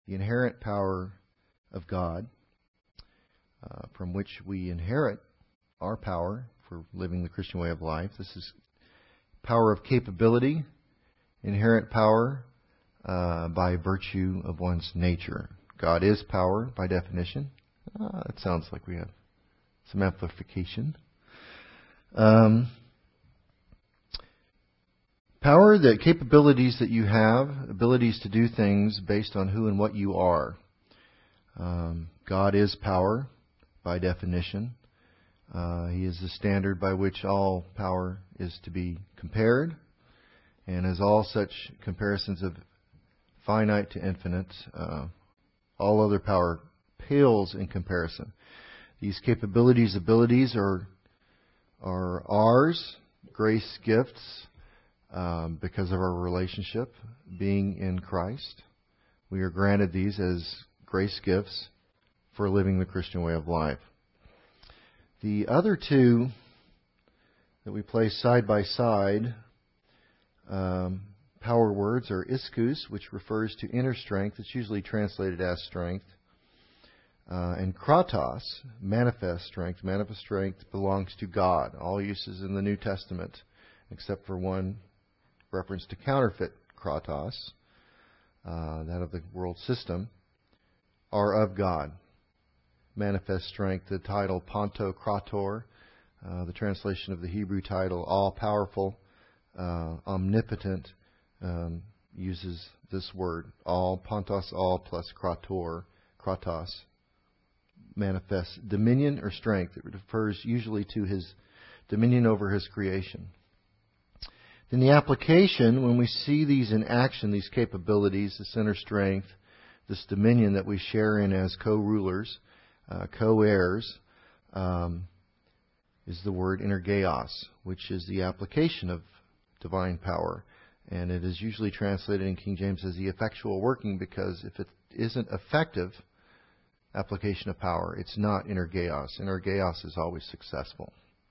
the inherent power of God, from which we inherit our power for living the Christian way of life. This is power of capability, inherent power by virtue of one's nature. God is power by definition. It sounds like we have some amplification. Power, the capabilities that you have, abilities to do things based on who and what you are. God is power by definition. He is the standard by which all power is to be compared. And as all such comparisons of finite to infinite, all other power pales in comparison. These capabilities, abilities are ours, grace gifts, because of our relationship being in Christ. We are granted these as grace gifts for living the Christian way of life. The other two that we place side by side, power words, are ischus, which refers to inner strength. It's usually translated as strength. And kratos, manifest strength. Manifest strength belongs to God. All uses in the New Testament, except for one reference to counterfeit kratos, that of the world system, are of God. Manifest strength, the title Pantokrator, the translation of the Hebrew title all-powerful, omnipotent, uses this word. All, pantos, all, plus krator, kratos, manifests dominion or strength. It refers usually to His dominion over His creation. Then the application, when we see these in action, these capabilities, this inner strength, this dominion that we share in as co-rulers, co-heirs, is the word energeos, which is the application of divine power. And it is usually translated in King James as the effectual working, because if it isn't effective application of power, it's not energeos. Energeos is always successful.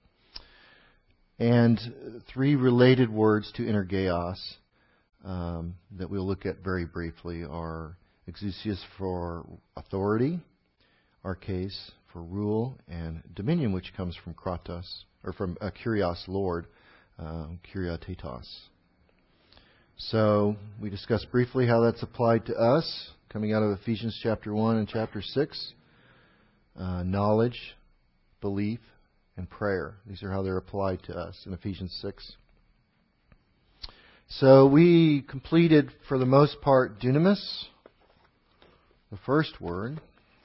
And three related words to energeos that we'll look at very briefly are exousias for authority, arches for rule, and dominion, which comes from kratos, or from kurios, Lord, kuriatetos. So we discussed briefly how that's applied to us, coming out of Ephesians chapter 1 and chapter 6. Knowledge, belief, and prayer. These are how they're applied to us in Ephesians 6. So we completed, for the most part, dunamis, the first word.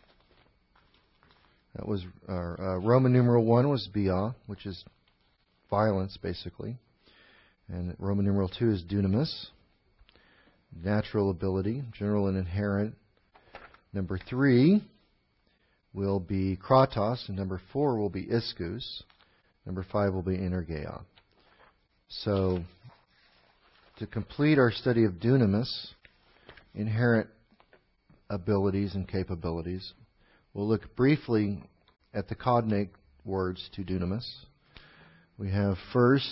That was Roman numeral 1 was bia, which is violence, basically. And Roman numeral 2 is dunamis, natural ability, general and inherent. Number 3 will be kratos, and number 4 will be ischus. Number 5 will be energeia. So, to complete our study of dunamis, inherent abilities and capabilities, we'll look briefly at the cognate words to dunamis. We have first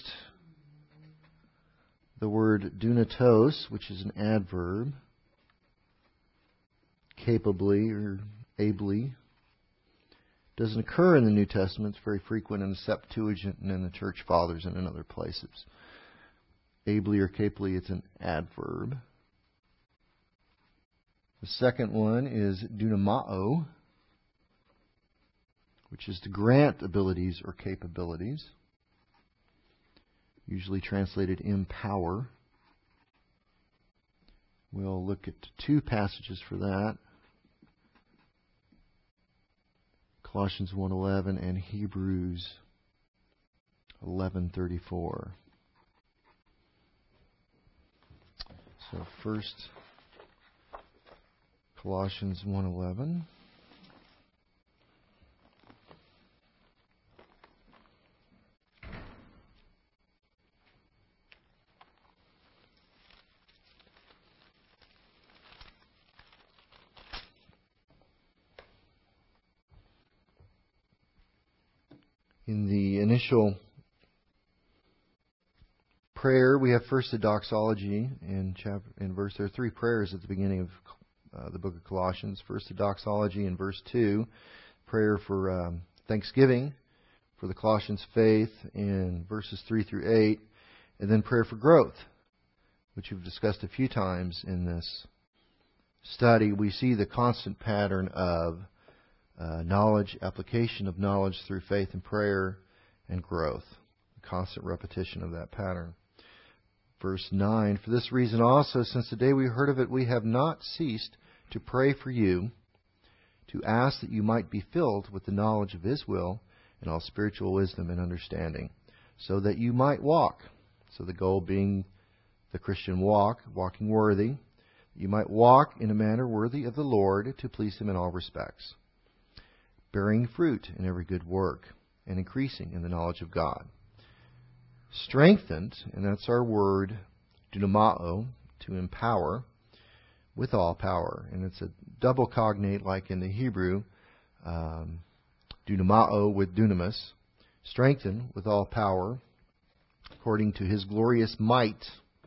the word dunatos, which is an adverb, capably or ably. Doesn't occur in the New Testament. It's very frequent in the Septuagint and in the Church Fathers and in other places. Ably or capably, it's an adverb. The second one is dunamao, which is to grant abilities or capabilities, usually translated empower. We'll look at two passages for that. Colossians 1:11 and Hebrews 11:34. So first, Colossians 1:11. In the initial prayer, we have first the doxology in verse. There are three prayers at the beginning the book of Colossians. First, the doxology in verse 2, prayer for thanksgiving for the Colossians' faith in verses 3 through 8, and then prayer for growth, which we've discussed a few times in this study. We see the constant pattern of knowledge, application of knowledge through faith and prayer, and growth. A constant repetition of that pattern. Verse 9, for this reason also, since the day we heard of it, we have not ceased to pray for you, to ask that you might be filled with the knowledge of His will and all spiritual wisdom and understanding, so that you might walk. So the goal being the Christian walk, walking worthy. You might walk in a manner worthy of the Lord, to please Him in all respects, bearing fruit in every good work, and increasing in the knowledge of God. Strengthened, and that's our word, dunamao, to empower, with all power. And it's a double cognate like in the Hebrew, dunamao with dunamis. Strengthened with all power, according to His glorious might,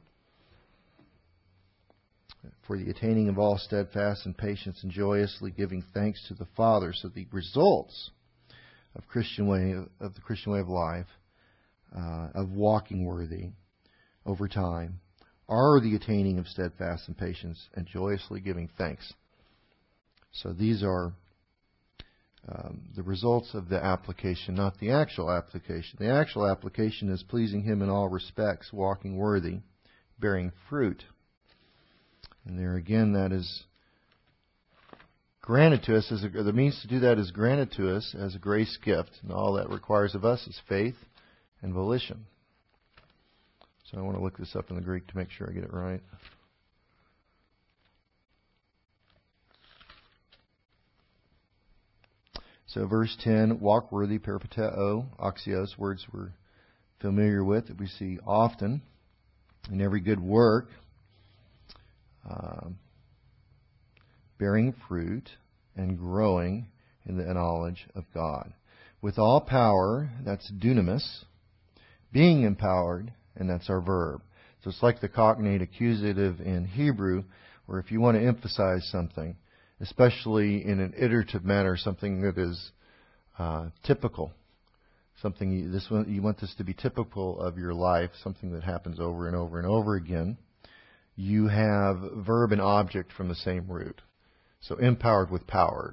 for the attaining of all steadfast and patience, and joyously giving thanks to the Father. So the results of the Christian way of life, of walking worthy over time, are the attaining of steadfast and patience, and joyously giving thanks. So these are the results of the application, not the actual application. The actual application is pleasing Him in all respects, walking worthy, bearing fruit. And there again, that is granted to us, the means to do that is granted to us as a grace gift. And all that requires of us is faith and volition. So I want to look this up in the Greek to make sure I get it right. So verse 10, walk worthy, peripateo, axios, words we're familiar with, that we see often in every good work. Bearing fruit and growing in the knowledge of God. With all power, that's dunamis. Being empowered, and that's our verb. So it's like the cognate accusative in Hebrew, where if you want to emphasize something, especially in an iterative manner, something that is typical, something you want this to be typical of your life, something that happens over and over and over again, you have verb and object from the same root. So empowered with powered.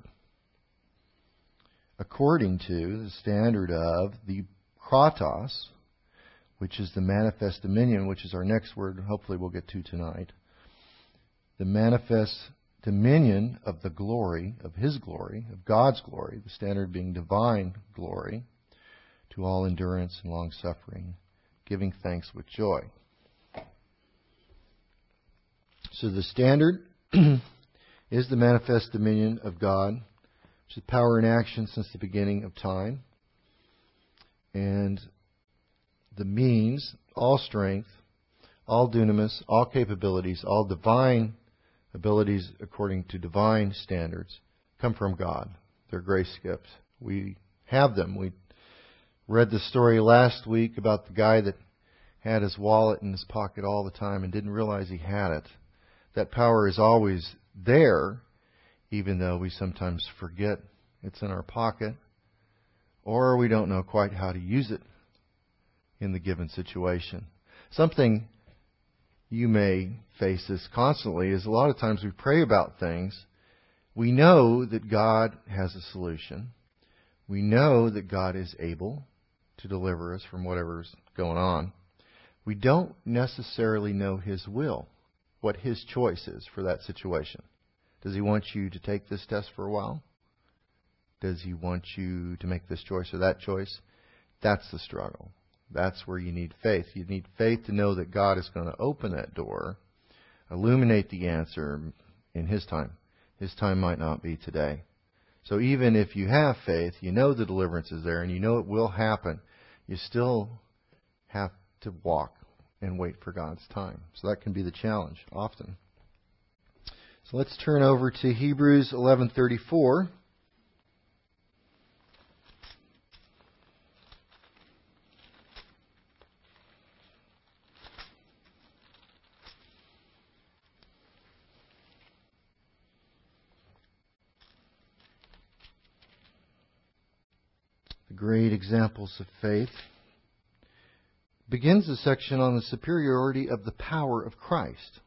According to the standard of the kratos, which is the manifest dominion, which is our next word, hopefully we'll get to tonight. The manifest dominion of the glory, of His glory, of God's glory, the standard being divine glory, to all endurance and long-suffering, giving thanks with joy. So the standard is the manifest dominion of God, which is power in action since the beginning of time. And the means, all strength, all dunamis, all capabilities, all divine abilities according to divine standards, come from God. They're grace gifts. We have them. We read the story last week about the guy that had his wallet in his pocket all the time and didn't realize he had it. That power is always there, even though we sometimes forget it's in our pocket, or we don't know quite how to use it in the given situation. Something you may face this constantly is a lot of times we pray about things. We know that God has a solution. We know that God is able to deliver us from whatever's going on. We don't necessarily know His will, what His choice is for that situation. Does He want you to take this test for a while? Does He want you to make this choice or that choice? That's the struggle. That's where you need faith. You need faith to know that God is going to open that door, illuminate the answer in His time. His time might not be today. So even if you have faith, you know the deliverance is there and you know it will happen, you still have to walk and wait for God's time. So that can be the challenge often. So let's turn over to Hebrews 11:34. great examples of faith, begins a section on the superiority of the power of Christ.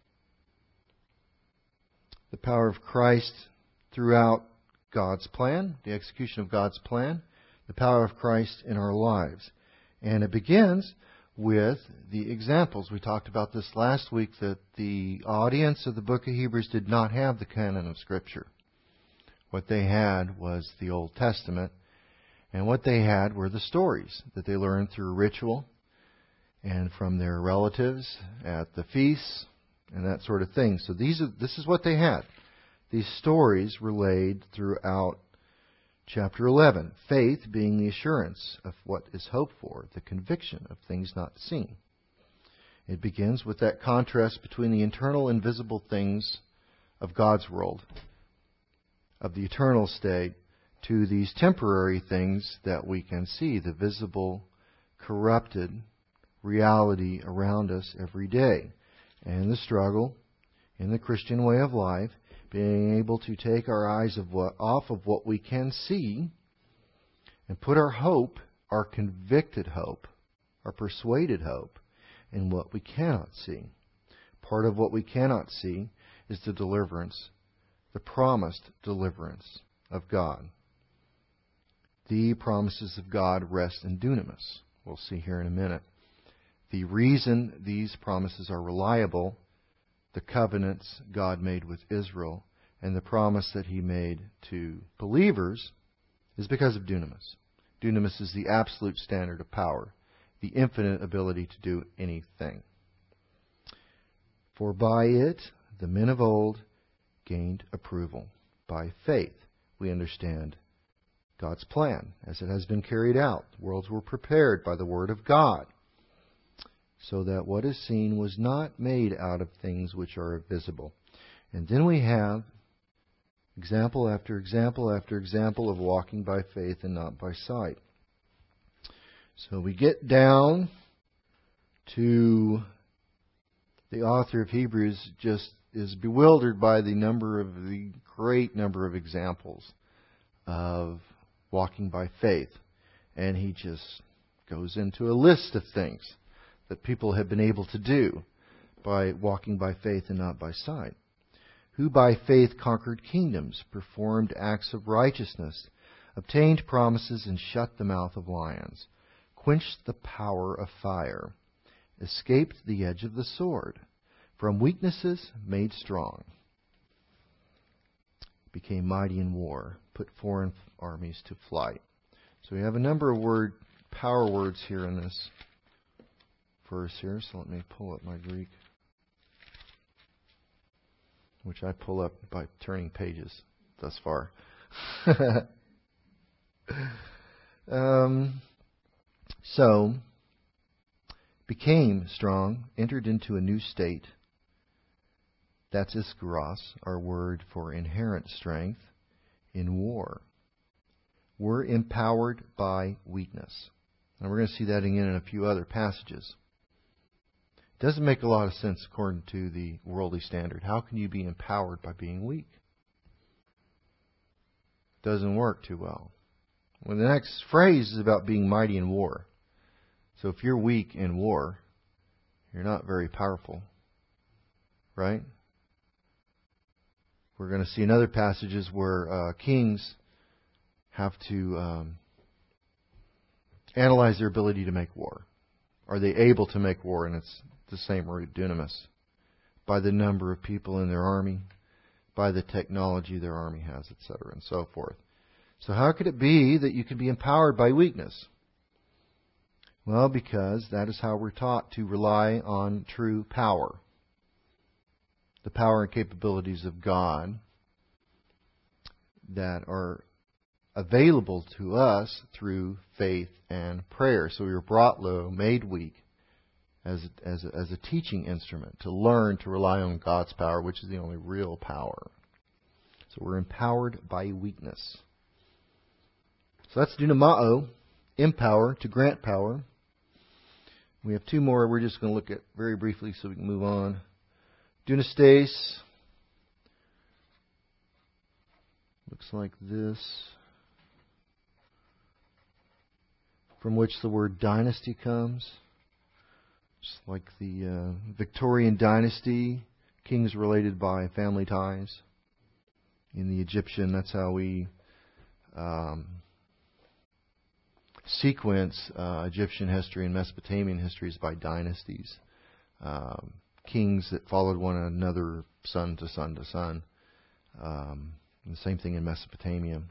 The power of Christ throughout God's plan, the execution of God's plan, the power of Christ in our lives. And it begins with the examples. We talked about this last week, that the audience of the book of Hebrews did not have the canon of Scripture. What they had was the Old Testament, and what they had were the stories that they learned through ritual and from their relatives at the feasts and that sort of thing. So this is what they had. These stories relayed throughout chapter 11. Faith being the assurance of what is hoped for, the conviction of things not seen. It begins with that contrast between the internal invisible things of God's world, of the eternal state, to these temporary things that we can see, the visible, corrupted reality around us every day. And the struggle in the Christian way of life, being able to take our eyes off of what we can see and put our hope, our convicted hope, our persuaded hope, in what we cannot see. Part of what we cannot see is the deliverance, the promised deliverance of God. The promises of God rest in dunamis. We'll see here in a minute. The reason these promises are reliable, the covenants God made with Israel, and the promise that He made to believers, is because of dunamis. Dunamis is the absolute standard of power, the infinite ability to do anything. For by it the men of old gained approval. By faith we understand God's plan as it has been carried out. Worlds were prepared by the Word of God, so that what is seen was not made out of things which are visible. And then we have example after example after example of walking by faith and not by sight. So we get down to the author of Hebrews just is bewildered by the great number of examples of walking by faith. And he just goes into a list of things that people have been able to do by walking by faith and not by sight. Who by faith conquered kingdoms, performed acts of righteousness, obtained promises and shut the mouth of lions, quenched the power of fire, escaped the edge of the sword, from weaknesses made strong, became mighty in war, put foreign armies to flight. So we have a number of power words here in this verse here. So let me pull up my Greek, which I pull up by turning pages thus far. So, became strong, entered into a new state. That's iskaros, our word for inherent strength in war. We're empowered by weakness. And we're going to see that again in a few other passages. It doesn't make a lot of sense according to the worldly standard. How can you be empowered by being weak? It doesn't work too well. Well, the next phrase is about being mighty in war. So if you're weak in war, you're not very powerful. Right? We're going to see in other passages where kings have to analyze their ability to make war. Are they able to make war? And it's the same word, dunamis. By the number of people in their army, by the technology their army has, etc., and so forth. So how could it be that you can be empowered by weakness? Well, because that is how we're taught to rely on true power. The power and capabilities of God that are available to us through faith and prayer. So we were brought low, made weak, as a teaching instrument to learn to rely on God's power, which is the only real power. So we're empowered by weakness. So that's dunamao, empower, to grant power. We have two more we're just going to look at very briefly so we can move on. Dunastes looks like this. from which the word dynasty comes. Just like the Victorian dynasty, kings related by family ties. In the Egyptian, that's how we sequence Egyptian history and Mesopotamian histories by dynasties. Kings that followed one another, son to son to son. And the same thing in Mesopotamia.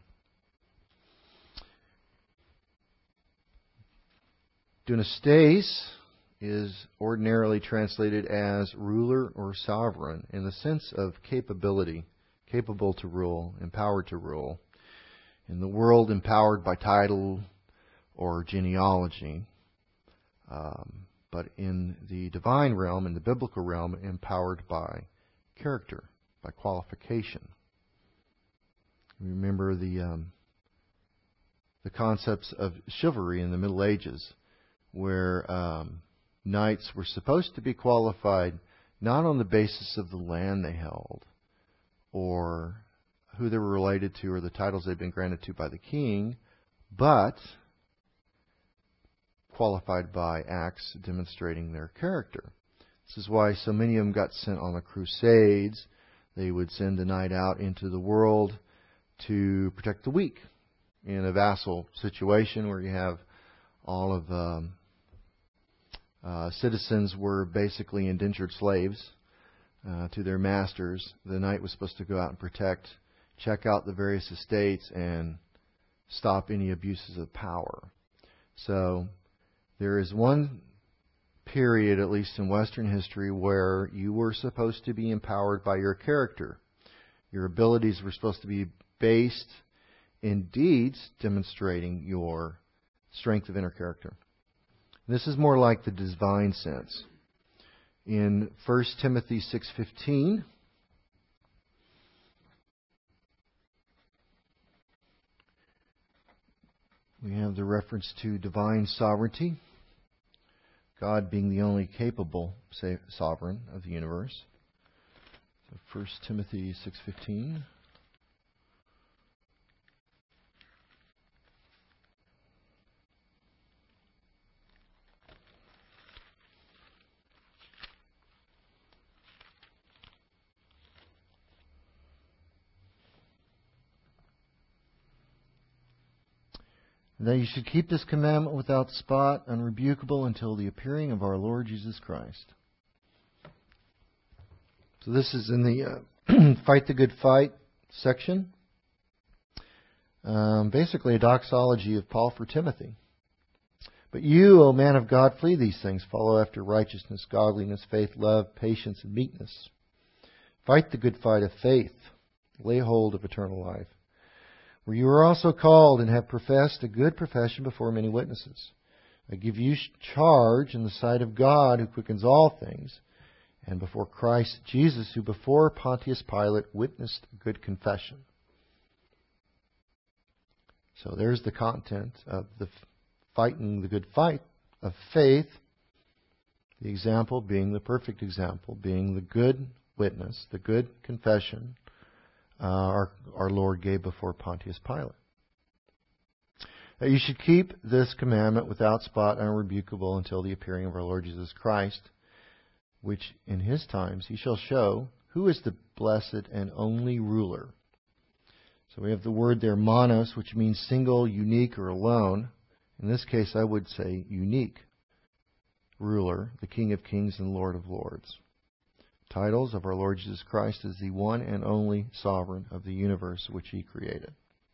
Dunastaes is ordinarily translated as ruler or sovereign in the sense of capability, capable to rule, empowered to rule. In the world, empowered by title or genealogy. But in the divine realm, in the biblical realm, empowered by character, by qualification. Remember the concepts of chivalry in the Middle Ages, where knights were supposed to be qualified not on the basis of the land they held, or who they were related to, or the titles they'd been granted to by the king, but qualified by acts demonstrating their character. This is why so many of them got sent on the Crusades. They would send a knight out into the world to protect the weak in a vassal situation where you have all of citizens were basically indentured slaves to their masters. The knight was supposed to go out and protect, check out the various estates, and stop any abuses of power. So there is one period, at least in Western history, where you were supposed to be empowered by your character. Your abilities were supposed to be based in deeds demonstrating your strength of inner character. This is more like the divine sense. In 1 Timothy 6:15, we have the reference to divine sovereignty, God being the only capable sovereign of the universe. So 1 Timothy 6:15. That you should keep this commandment without spot, unrebukable, until the appearing of our Lord Jesus Christ. So this is in the Fight the Good Fight section. Basically a doxology of Paul for Timothy. But you, O man of God, flee these things. Follow after righteousness, godliness, faith, love, patience, and meekness. Fight the good fight of faith. Lay hold of eternal life, where you are also called and have professed a good profession before many witnesses. I give you charge in the sight of God, who quickens all things, and before Christ Jesus, who before Pontius Pilate witnessed a good confession. So there's the content of the fighting the good fight of faith, the example being the perfect example, being the good witness, the good confession our Lord gave before Pontius Pilate. That you should keep this commandment without spot, unrebukable, until the appearing of our Lord Jesus Christ, which in His times He shall show who is the blessed and only ruler. So we have the word there, monos, which means single, unique, or alone. In this case, I would say unique ruler, the King of Kings and Lord of Lords. Titles of our Lord Jesus Christ as the one and only sovereign of the universe which He created.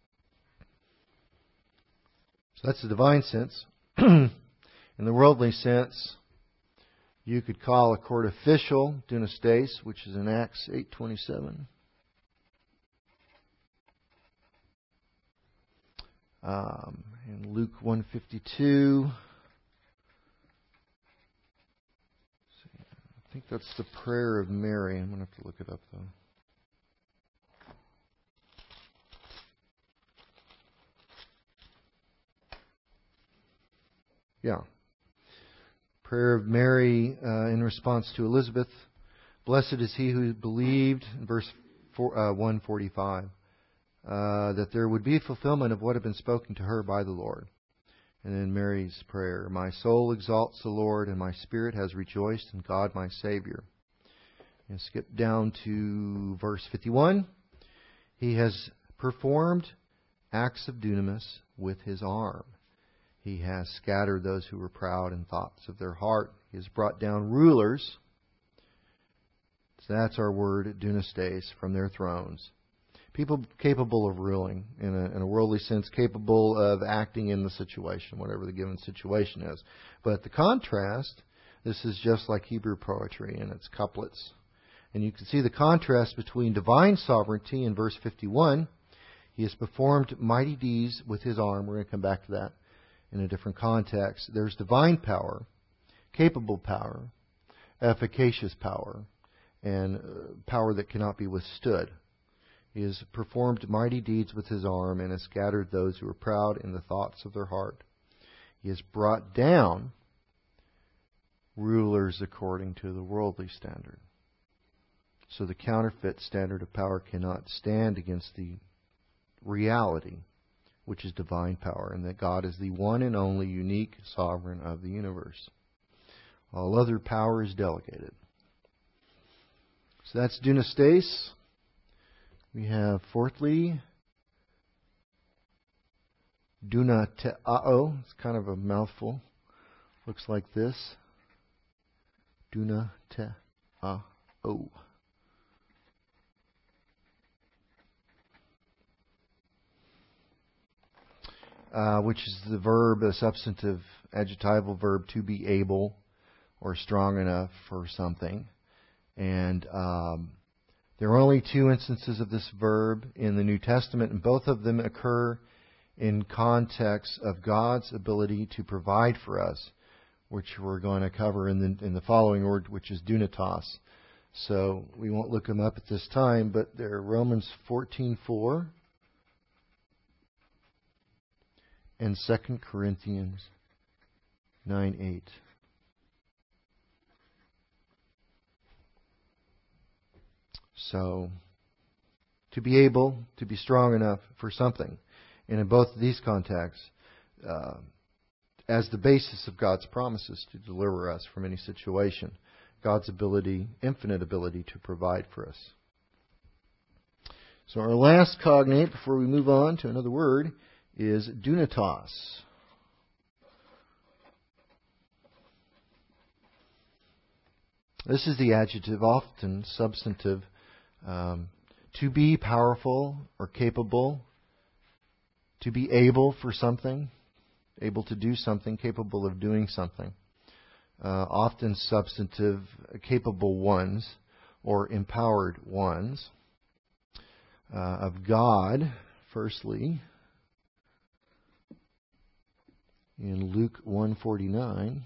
So that's the divine sense. In the worldly sense, you could call a court official dunastaes, which is in Acts 8:27. In Luke 1:52. I think that's the prayer of Mary. I'm going to have to look it up, though. Yeah. Prayer of Mary in response to Elizabeth. Blessed is he who believed, in verse 145, that there would be fulfillment of what had been spoken to her by the Lord. And then Mary's prayer. My soul exalts the Lord, and my spirit has rejoiced in God my Savior. And skip down to verse 51. He has performed acts of dunamis with His arm. He has scattered those who were proud in thoughts of their heart. He has brought down rulers. So that's our word, dunastes, from their thrones. People capable of ruling, in a worldly sense, capable of acting in the situation, whatever the given situation is. But the contrast, this is just like Hebrew poetry in its couplets. And you can see the contrast between divine sovereignty in verse 51. He has performed mighty deeds with His arm. We're going to come back to that in a different context. There's divine power, capable power, efficacious power, and power that cannot be withstood. He has performed mighty deeds with His arm and has scattered those who are proud in the thoughts of their heart. He has brought down rulers according to the worldly standard. So the counterfeit standard of power cannot stand against the reality, which is divine power, and that God is the one and only unique sovereign of the universe. All other power is delegated. So that's dunastes. We have, fourthly, dunateao. It's kind of a mouthful. Looks like this. Dunateao. Which is the verb, a substantive adjectival verb, to be able or strong enough for something. And there are only 2 instances of this verb in the New Testament, and both of them occur in context of God's ability to provide for us, which we're going to cover in the following word, which is dunatos. So we won't look them up at this time, but they're Romans 14:4 and 2 Corinthians 9:8. So, to be able, to be strong enough for something. And in both of these contexts, as the basis of God's promises to deliver us from any situation. God's ability, infinite ability to provide for us. So our last cognate, before we move on to another word, is dunatos. This is the adjective, often substantive, to be powerful or capable, to be able for something, able to do something, capable of doing something. Often substantive, capable ones or empowered ones. Of God, firstly, in Luke 1:49,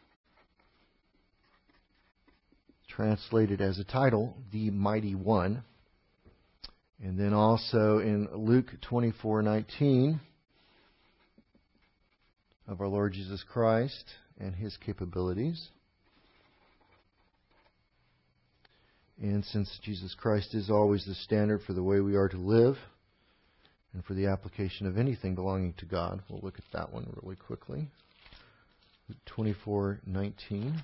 translated as a title, the Mighty One. And then also in Luke 24:19, of our Lord Jesus Christ and His capabilities. And since Jesus Christ is always the standard for the way we are to live and for the application of anything belonging to God, we'll look at that one really quickly. Luke 24:19.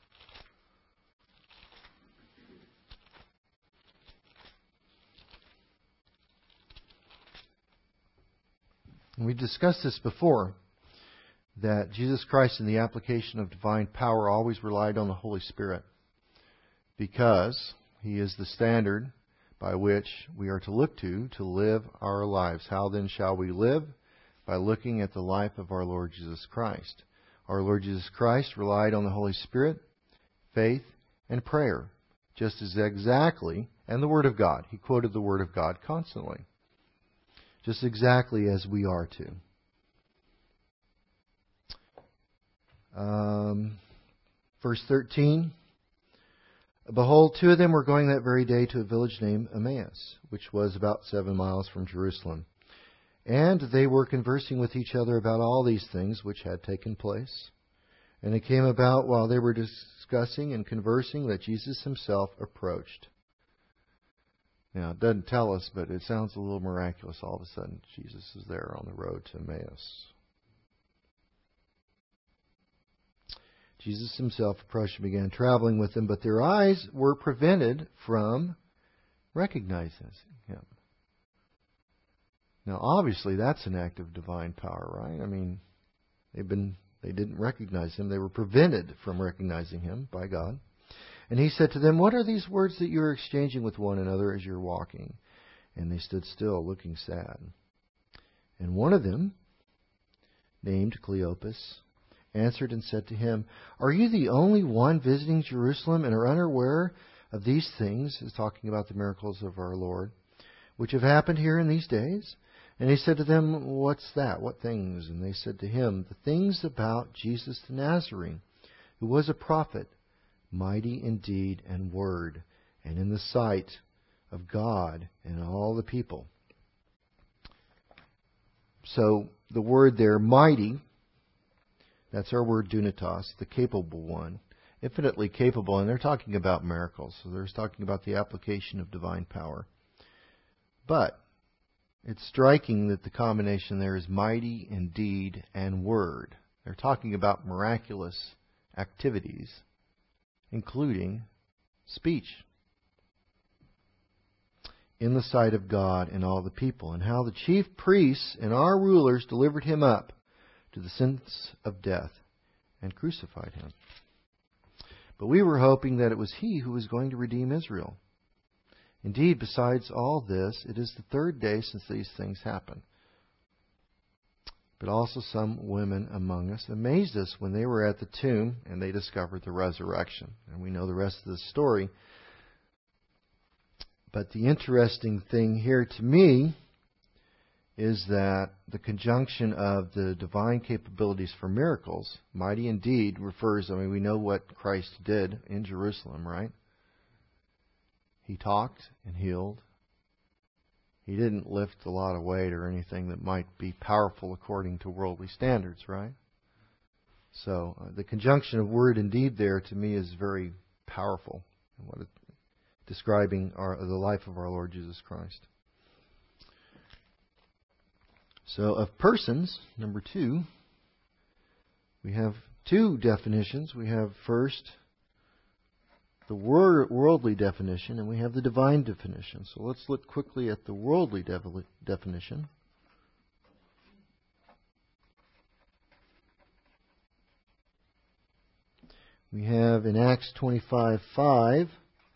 We discussed this before, that Jesus Christ in the application of divine power always relied on the Holy Spirit, because He is the standard by which we are to look to live our lives. How then shall we live? By looking at the life of our Lord Jesus Christ. Our Lord Jesus Christ relied on the Holy Spirit, faith, and prayer, just as exactly, and the Word of God. He quoted the Word of God constantly, just exactly as we are to. Verse 13. Behold, 2 of them were going that very day to a village named Emmaus, which was about 7 miles from Jerusalem. And they were conversing with each other about all these things which had taken place. And it came about while they were discussing and conversing that Jesus Himself approached. Now, it doesn't tell us, but it sounds a little miraculous. All of a sudden, Jesus is there on the road to Emmaus. Jesus himself approached and began traveling with them, but their eyes were prevented from recognizing him. Now, obviously, that's an act of divine power, right? I mean, they didn't recognize him. They were prevented from recognizing him by God. And he said to them, "What are these words that you are exchanging with one another as you're walking?" And they stood still, looking sad. And one of them, named Cleopas, answered and said to him, "Are you the only one visiting Jerusalem and are unaware of these things?" He's talking about the miracles of our Lord, "which have happened here in these days?" And he said to them, "What's that? What things?" And they said to him, "The things about Jesus the Nazarene, who was a prophet, mighty in deed and word, and in the sight of God and all the people." So the word there, mighty, that's our word dunatos, the capable one, infinitely capable, and they're talking about miracles. So they're talking about the application of divine power. But it's striking that the combination there is mighty in deed and word. They're talking about miraculous activities, including speech, in the sight of God and all the people, and how the chief priests and our rulers delivered him up to the sentence of death and crucified him. But we were hoping that it was he who was going to redeem Israel. Indeed, besides all this, it is the third day since these things happened. But also some women among us amazed us when they were at the tomb and they discovered the resurrection. And we know the rest of the story. But the interesting thing here to me is that the conjunction of the divine capabilities for miracles, mighty indeed, refers, we know what Christ did in Jerusalem, right? He talked and healed. He didn't lift a lot of weight or anything that might be powerful according to worldly standards, right? So the conjunction of word and deed there to me is very powerful, describing the life of our Lord Jesus Christ. So of persons, number 2, we have 2 definitions. We have first the worldly definition, and we have the divine definition. So let's look quickly at the worldly definition. We have in Acts 25:5,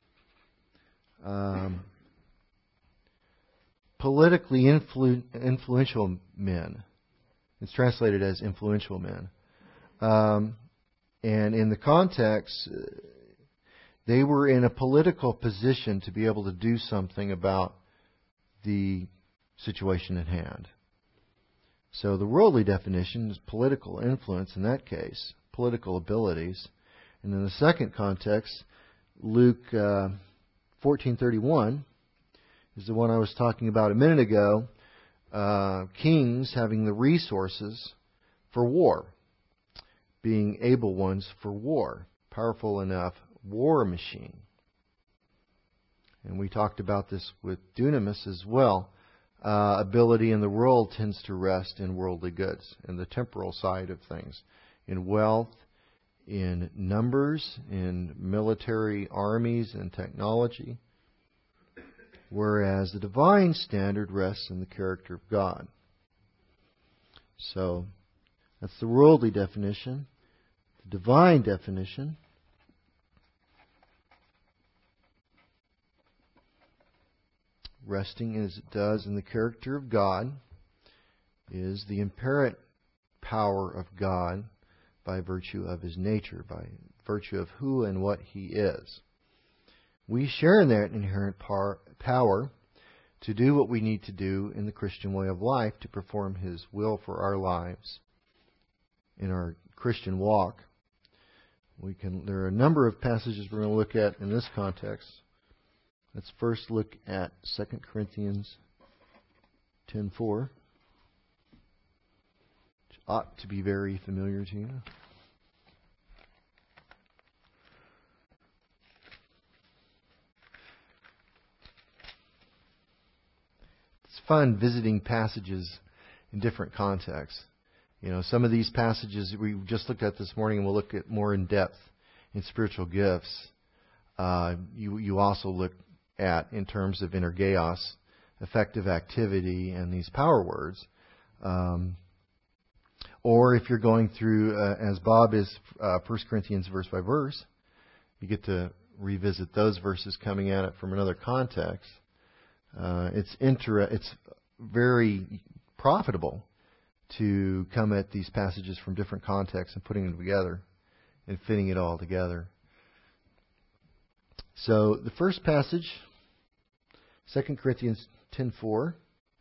politically influential men. It's translated as influential men. And in the context, they were in a political position to be able to do something about the situation at hand. So the worldly definition is political influence in that case, political abilities. And in the second context, Luke 14:31 is the one I was talking about a minute ago. Kings having the resources for war, being able ones for war, powerful enough war machine. And we talked about this with dunamis as well. Ability in the world tends to rest in worldly goods, in the temporal side of things, in wealth, in numbers, in military armies and technology, whereas the divine standard rests in the character of God. So that's the worldly definition. The divine definition, resting as it does in the character of God, is the inherent power of God by virtue of His nature, by virtue of who and what He is. We share in that inherent power to do what we need to do in the Christian way of life, to perform His will for our lives in our Christian walk. There are a number of passages we're going to look at in this context. Let's first look at 2 Corinthians 10:4, which ought to be very familiar to you. It's fun visiting passages in different contexts. Some of these passages we just looked at this morning, and we'll look at more in depth in spiritual gifts. You also look at, in terms of energeos, effective activity, and these power words. Or if you're going through, as Bob is, 1 Corinthians verse by verse, you get to revisit those verses coming at it from another context. It's very profitable to come at these passages from different contexts and putting them together and fitting it all together. So the first passage, 2 Corinthians 10:4.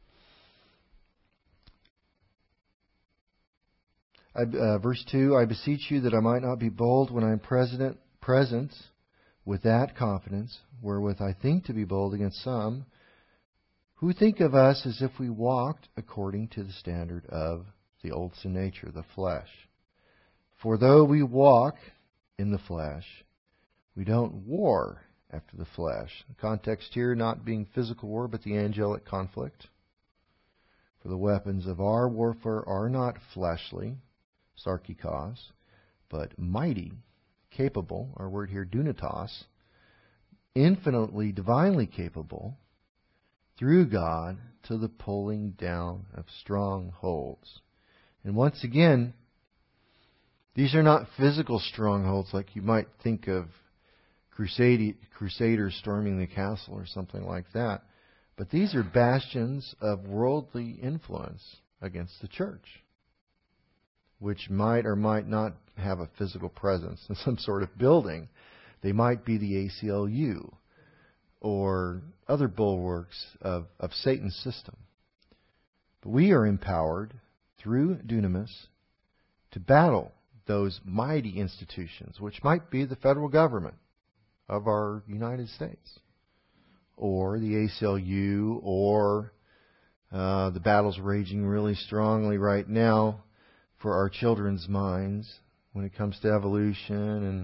Verse 2, I beseech you that I might not be bold when I am present with that confidence, wherewith I think to be bold against some, who think of us as if we walked according to the standard of the old sin nature, the flesh. For though we walk in the flesh, we don't war after the flesh. The context here not being physical war, but the angelic conflict. For the weapons of our warfare are not fleshly, sarkikos, but mighty, capable, our word here dunatos, infinitely, divinely capable, through God to the pulling down of strongholds. And once again, these are not physical strongholds like you might think of crusaders storming the castle or something like that. But these are bastions of worldly influence against the church, which might or might not have a physical presence in some sort of building. They might be the ACLU or other bulwarks of Satan's system. But we are empowered through dunamis to battle those mighty institutions, which might be the federal government of our United States, or the ACLU, or the battles raging really strongly right now for our children's minds when it comes to evolution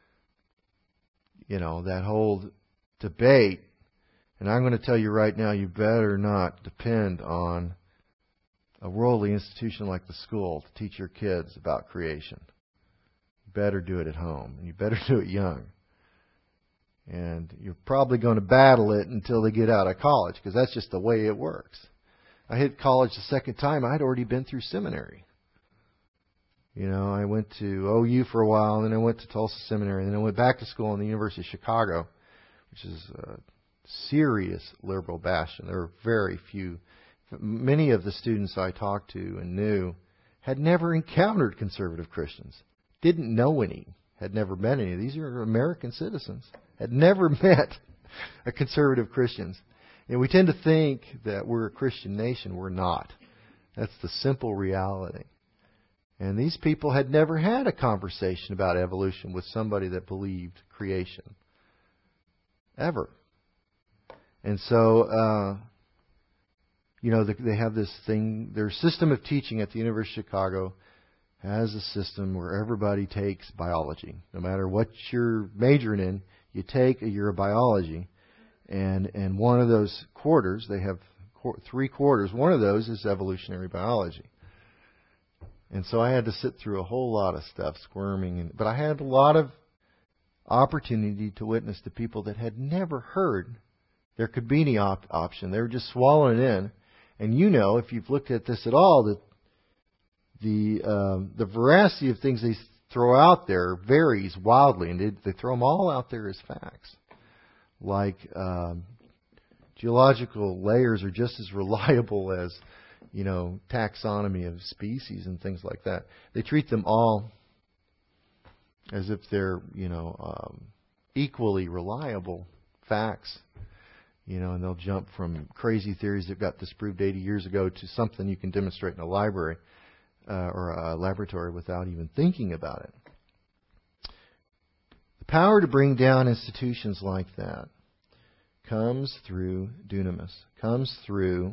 and, that whole debate. And I'm going to tell you right now, you better not depend on a worldly institution like the school to teach your kids about creation. You better do it at home, and you better do it young. And you're probably going to battle it until they get out of college, because that's just the way it works. I hit college the second time. I'd already been through seminary. I went to OU for a while, and then I went to Tulsa Seminary, and then I went back to school in the University of Chicago, which is a serious liberal bastion. There were very few. Many of the students I talked to and knew had never encountered conservative Christians, didn't know any, had never met any. These are American citizens, had never met a conservative Christians. And we tend to think that we're a Christian nation. We're not. That's the simple reality. And these people had never had a conversation about evolution with somebody that believed creation. Ever. And so, they have this thing, their system of teaching at the University of Chicago has a system where everybody takes biology. No matter what you're majoring in, you take a year of biology. And one of those quarters, they have 3 quarters, one of those is evolutionary biology. And so I had to sit through a whole lot of stuff, squirming. But I had a lot of opportunity to witness to people that had never heard there could be any option. They were just swallowing it in. And if you've looked at this at all, that the veracity of things they throw out there varies wildly. And they throw them all out there as facts. Like geological layers are just as reliable as taxonomy of species and things like that. They treat them all as if they're, equally reliable facts. And they'll jump from crazy theories that got disproved 80 years ago to something you can demonstrate in a library or a laboratory without even thinking about it. The power to bring down institutions like that comes through dunamis, comes through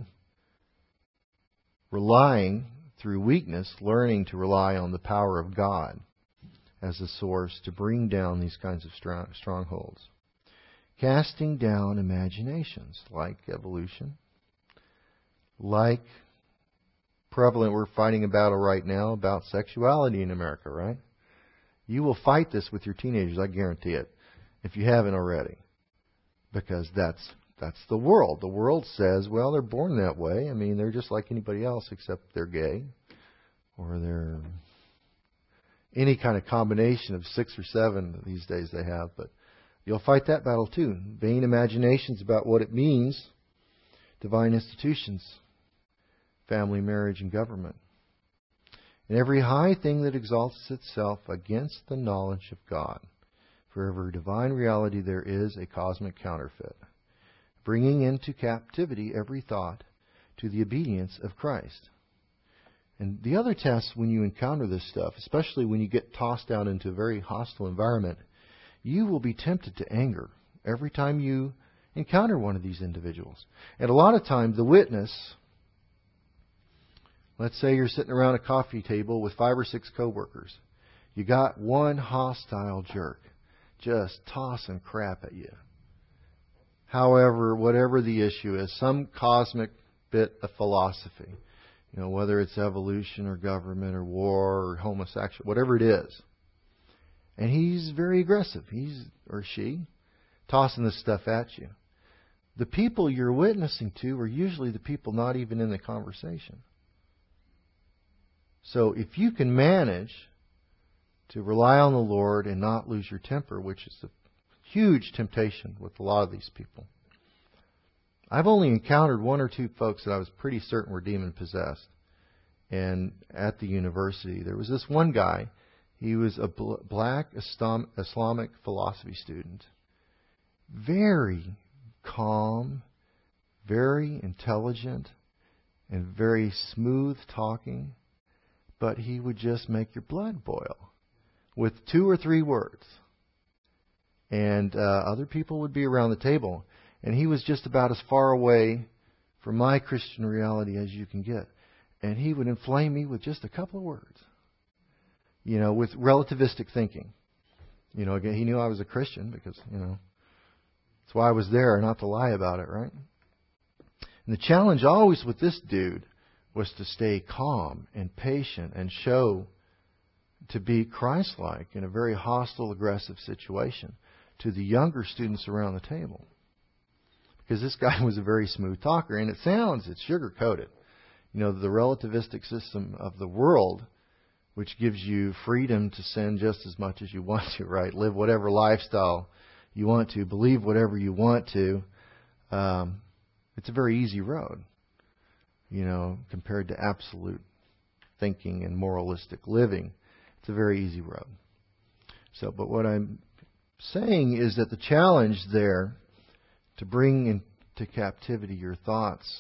relying, through weakness, learning to rely on the power of God as a source to bring down these kinds of strongholds. Casting down imaginations like evolution, like prevalent. We're fighting a battle right now about sexuality in America, right? You will fight this with your teenagers, I guarantee it, if you haven't already. Because that's the world. The world says, well, they're born that way. I mean, they're just like anybody else except they're gay. Or they're any kind of combination of 6 or 7 these days they have. But you'll fight that battle too. Vain imaginations about what it means. Divine institutions. Family, marriage, and government. And every high thing that exalts itself against the knowledge of God. For every divine reality there is a cosmic counterfeit, bringing into captivity every thought to the obedience of Christ. And the other test when you encounter this stuff, especially when you get tossed out into a very hostile environment, you will be tempted to anger every time you encounter one of these individuals. And a lot of times the witness, let's say you're sitting around a coffee table with 5 or 6 coworkers. You got one hostile jerk just tossing crap at you. However, whatever the issue is, some cosmic bit of philosophy, whether it's evolution or government or war or homosexual, whatever it is. And he's very aggressive, or she, tossing this stuff at you. The people you're witnessing to are usually the people not even in the conversation. So if you can manage to rely on the Lord and not lose your temper, which is a huge temptation with a lot of these people. I've only encountered 1 or 2 folks that I was pretty certain were demon-possessed. And at the university, there was this one guy. He was a black Islamic philosophy student. Very calm, very intelligent, and very smooth talking. But he would just make your blood boil with 2 or 3 words. And other people would be around the table. And he was just about as far away from my Christian reality as you can get. And he would inflame me with just a couple of words. With relativistic thinking. Again, he knew I was a Christian because, that's why I was there, not to lie about it, right? And the challenge always with this dude was to stay calm and patient and show to be Christ-like in a very hostile, aggressive situation to the younger students around the table. Because this guy was a very smooth talker, and it's sugar-coated. The relativistic system of the world, which gives you freedom to sin just as much as you want to, right? Live whatever lifestyle you want to, believe whatever you want to. It's a very easy road, compared to absolute thinking and moralistic living. It's a very easy road. But what I'm saying is that the challenge there to bring into captivity your thoughts,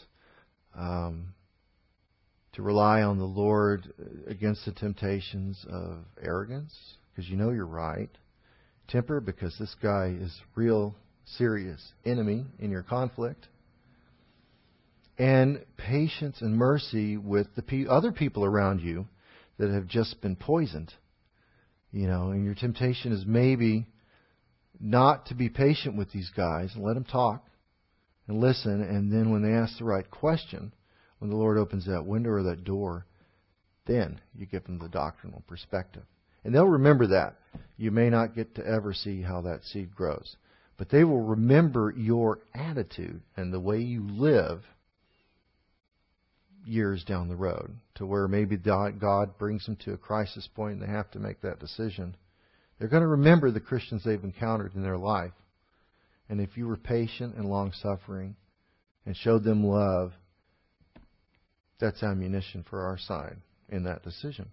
to rely on the Lord against the temptations of arrogance, because you're right. Temper, because this guy is real serious enemy in your conflict. And patience and mercy with the other people around you that have just been poisoned. And your temptation is maybe not to be patient with these guys and let them talk and listen. And then when they ask the right question, when the Lord opens that window or that door, then you give them the doctrinal perspective. And they'll remember that. You may not get to ever see how that seed grows. But they will remember your attitude and the way you live years down the road, to where maybe God brings them to a crisis point and they have to make that decision. They're going to remember the Christians they've encountered in their life. And if you were patient and long-suffering and showed them love, that's ammunition for our side in that decision.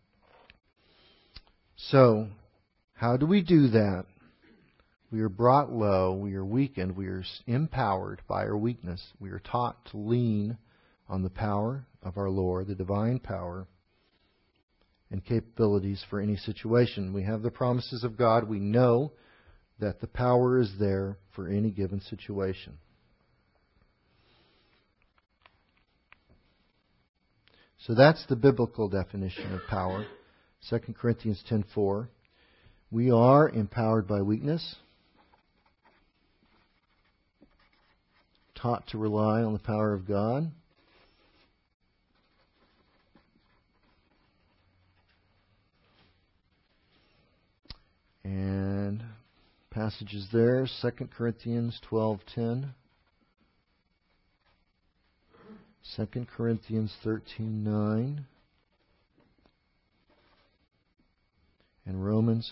So, how do we do that? We are brought low, we are weakened, we are empowered by our weakness. We are taught to lean on the power of our Lord, the divine power and capabilities for any situation. We have the promises of God. We know that the power is there for any given situation. So that's the biblical definition of power. 2 Corinthians 10:4. We are empowered by weakness, taught to rely on the power of God. passages there. 2 Corinthians 12:10. 2 Corinthians 13:9. And Romans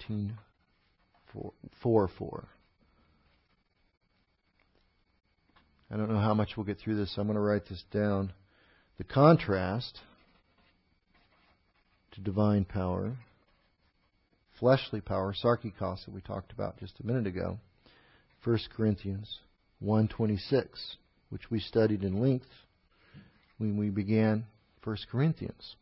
14:4. I don't know how much we'll get through this, so I'm going to write this down. The contrast to divine power, fleshly power, sarkikos, that we talked about just a minute ago. 1 Corinthians 1:26, which we studied in length when we began 1 Corinthians.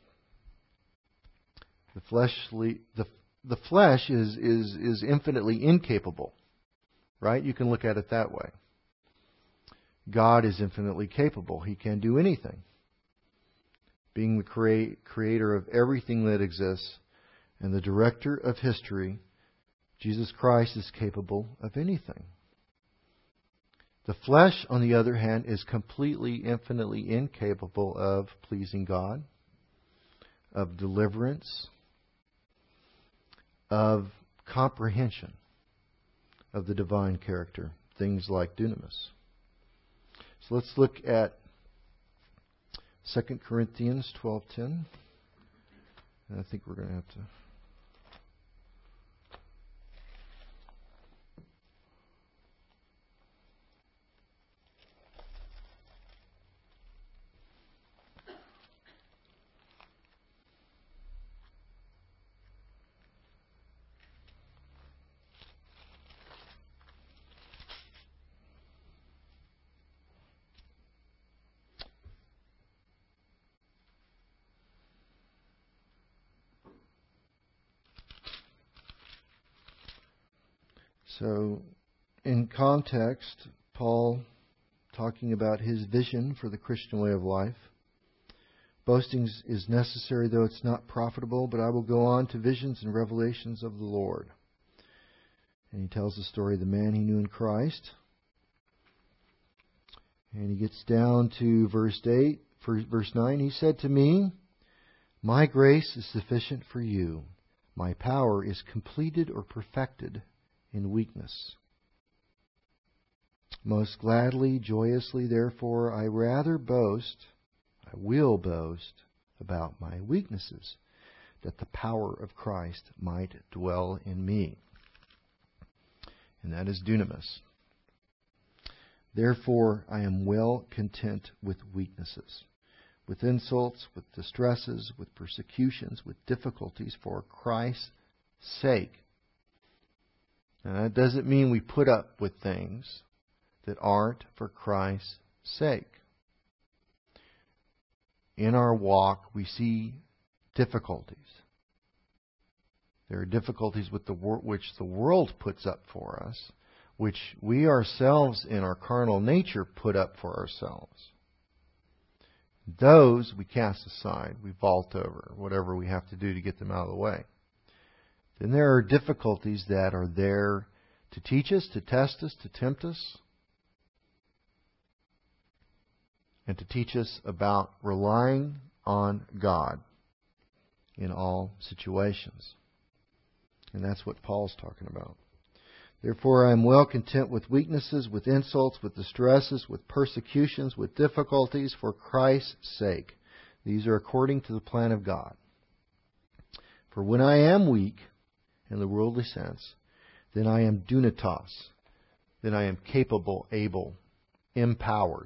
The flesh is infinitely incapable, right? You can look at it that way. God is infinitely capable. He can do anything. Being the creator of everything that exists and the director of history, Jesus Christ is capable of anything. The flesh, on the other hand, is completely, infinitely incapable of pleasing God, of deliverance, of comprehension of the divine character, things like dunamis. So let's look at 2 Corinthians 12:10. And I think we're going to have to... So, in context, Paul talking about his vision for the Christian way of life. Boasting is necessary, though it's not profitable, but I will go on to visions and revelations of the Lord. And he tells the story of the man he knew in Christ. And he gets down to verse 9. He said to me, "My grace is sufficient for you. My power is completed or perfected in weakness. Most gladly, joyously, therefore, I will boast about my weaknesses, that the power of Christ might dwell in me." And that is dunamis. "Therefore, I am well content with weaknesses, with insults, with distresses, with persecutions, with difficulties, for Christ's sake." Now, that doesn't mean we put up with things that aren't for Christ's sake. In our walk, we see difficulties. There are difficulties with which the world puts up for us, which we ourselves in our carnal nature put up for ourselves. Those we cast aside, we vault over, whatever we have to do to get them out of the way. Then there are difficulties that are there to teach us, to test us, to tempt us, and to teach us about relying on God in all situations. And that's what Paul's talking about. "Therefore I am well content with weaknesses, with insults, with distresses, with persecutions, with difficulties, for Christ's sake. These are according to the plan of God. For when I am weak, in the worldly sense, then I am dunatos. Then I am capable, able, empowered.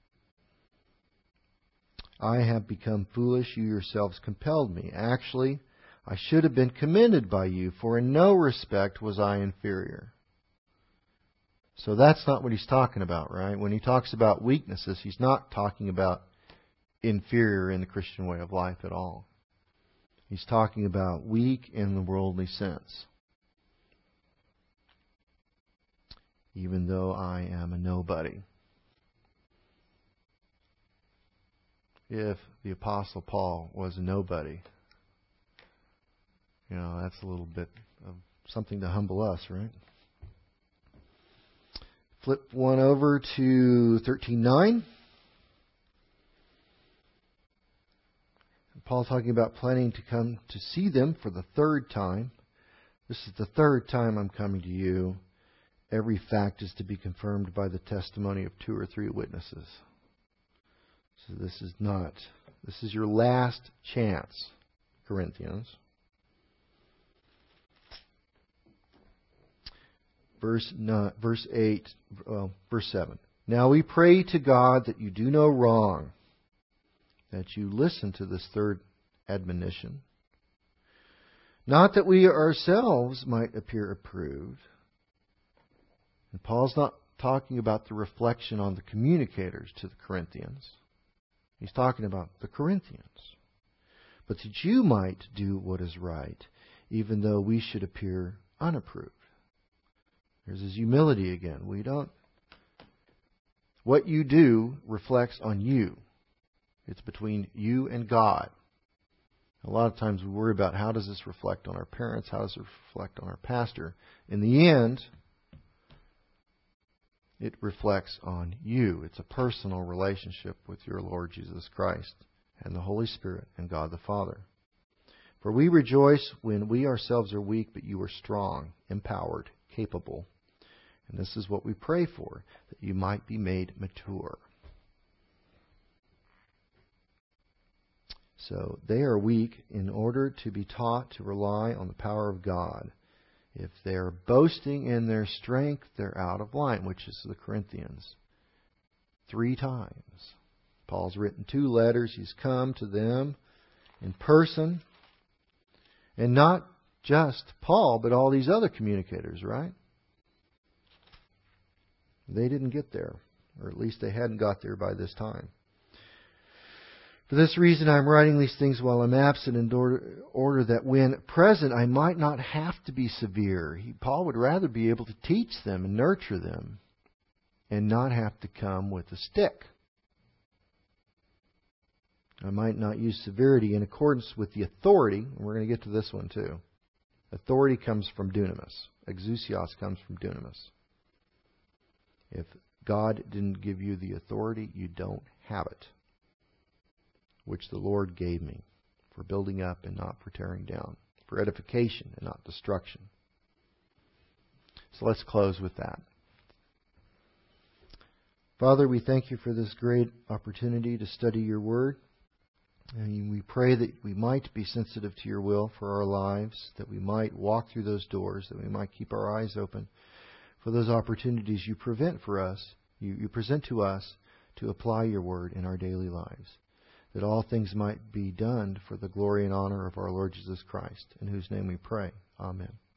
I have become foolish, you yourselves compelled me. Actually, I should have been commended by you, for in no respect was I inferior." So that's not what he's talking about, right? When he talks about weaknesses, he's not talking about inferior in the Christian way of life at all. He's talking about weak in the worldly sense. Even though I am a nobody. If the Apostle Paul was a nobody, that's a little bit of something to humble us, right? Flip one over to 13:9. Paul talking about planning to come to see them for the third time. This is the third time I'm coming to you. Every fact is to be confirmed by the testimony of 2 or 3 witnesses. So this is your last chance, Corinthians. Verse 7. Now we pray to God that you do no wrong, that you listen to this third admonition. Not that we ourselves might appear approved. And Paul's not talking about the reflection on the communicators to the Corinthians. He's talking about the Corinthians. But that you might do what is right, even though we should appear unapproved. There's his humility again. What you do reflects on you. It's between you and God. A lot of times we worry about how does this reflect on our parents, how does it reflect on our pastor. In the end, it reflects on you. It's a personal relationship with your Lord Jesus Christ and the Holy Spirit and God the Father. For we rejoice when we ourselves are weak, but you are strong, empowered, capable. And this is what we pray for, that you might be made mature. So they are weak in order to be taught to rely on the power of God. If they're boasting in their strength, they're out of line, which is the Corinthians. 3 times. Paul's written 2 letters. He's come to them in person. And not just Paul, but all these other communicators, right? They didn't get there, or at least they hadn't got there by this time. For this reason I am writing these things while I'm absent, in order that when present I might not have to be severe. Paul would rather be able to teach them and nurture them and not have to come with a stick. I might not use severity in accordance with the authority, and we're going to get to this one too. Authority comes from dunamis. Exousios comes from dunamis. If God didn't give you the authority, you don't have it, which the Lord gave me, for building up and not for tearing down, for edification and not destruction. So let's close with that. Father, we thank you for this great opportunity to study your word. And we pray that we might be sensitive to your will for our lives, that we might walk through those doors, that we might keep our eyes open for those opportunities you present to us to apply your word in our daily lives. That all things might be done for the glory and honor of our Lord Jesus Christ, in whose name we pray. Amen.